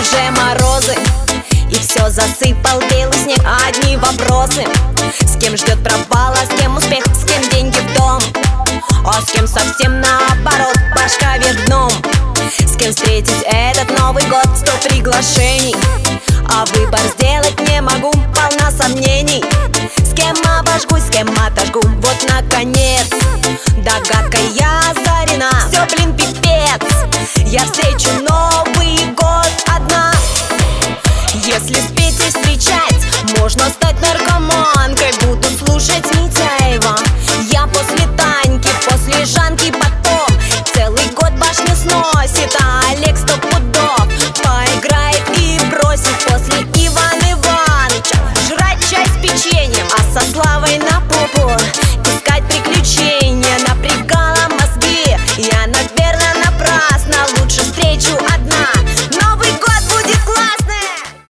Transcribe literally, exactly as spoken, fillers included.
уже морозы, и все засыпал белый снег. Одни вопросы: с кем ждет провала, с кем успех, с кем деньги в дом, а с кем совсем наоборот, башка вверх дном. С кем встретить этот Новый год? Сто приглашений, а выбор сделать не могу, полна сомнений. С кем обожгусь, с кем отожгу, вот наконец догадка я озарена. Все, блин, пипец, я встречу новый